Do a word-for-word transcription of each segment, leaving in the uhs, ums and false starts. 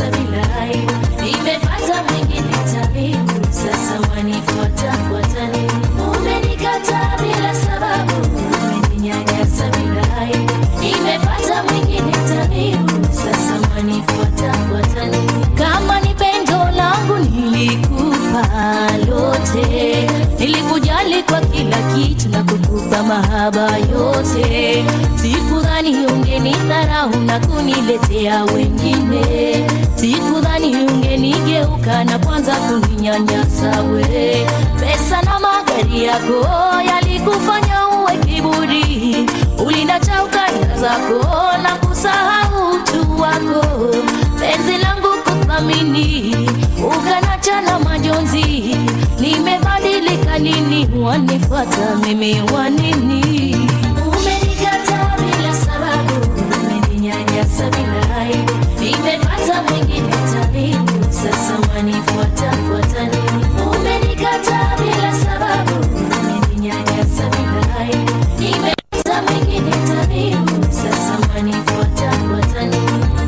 sabilai. Nimepata mwingine tabibu, sasa wanifuata fuatani. Umenikata bila sababu, umeninyanyasa bilai. Nimepata mwingine tabibu, sasa wanifuata fuatani. Kama ni pendo langu nilikupa lote, nilikujali kwa kila kitu na kukupa mahaba yote. Sikudhani ungenidharau na kuniletea wengine, sikudhani ungenigeuka na kwanza kuninyanyasa we. Pesa na magari yako yalikufanya uwe kiburi, ulinacha ukanda zako na kusahau utu wako. Penzi langu kuthamini, ukanacha na majonzi. Nimebadilika nini, wanifuata mimi wanini? Umenikata bila sababu, umeninyanyasa bilai. Nimepata mwingine tabibu, sasa wanifuata fuatani. Umenikata bila sababu, umeninyanyasa bilai. Nimepata mwingine tabibu, sasa wanifuata fuatani.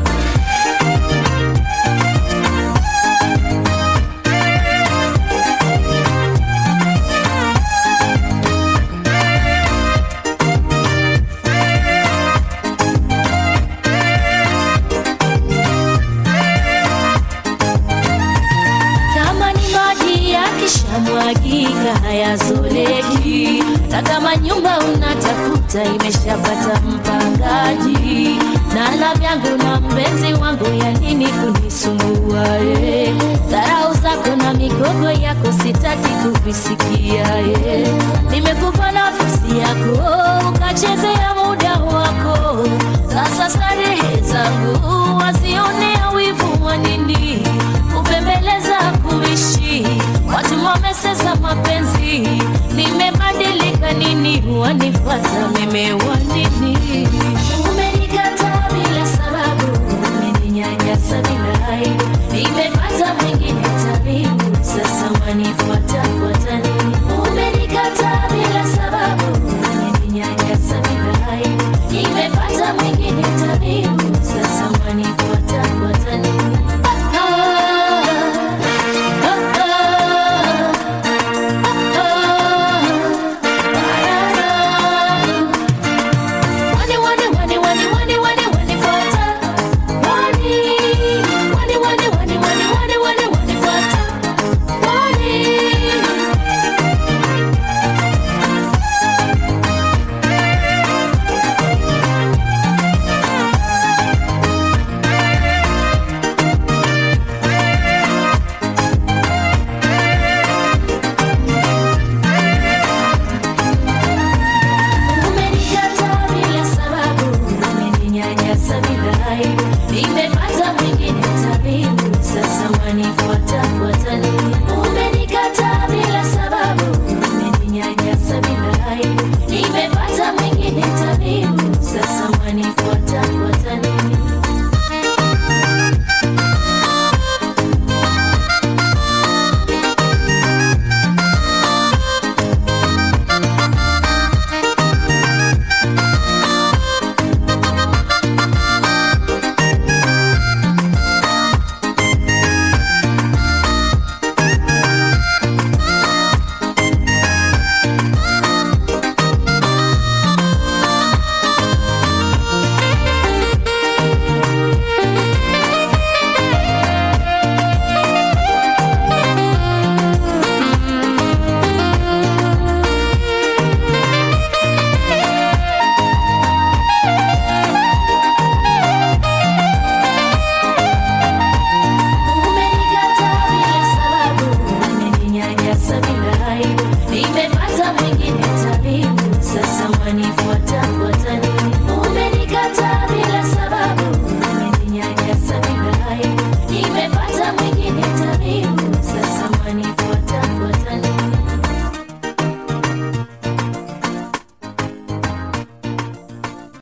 Mwagika hayazoleki, na kama nyumba unatafuta imeshapata mpangaji. Na la vyangu na mpenzi wangu ya nini kunisumbua eh? Dharau zako na migogo yako sitaki kuvisikia eh? Nimekupa nafasi yako ukachezea muda wako, sasa starehe zangu wazionea wivu wa nini? Kupembeleza kuishi watu wamesesa mapenzi. Nimebadilika nini, wanifuata mimi wa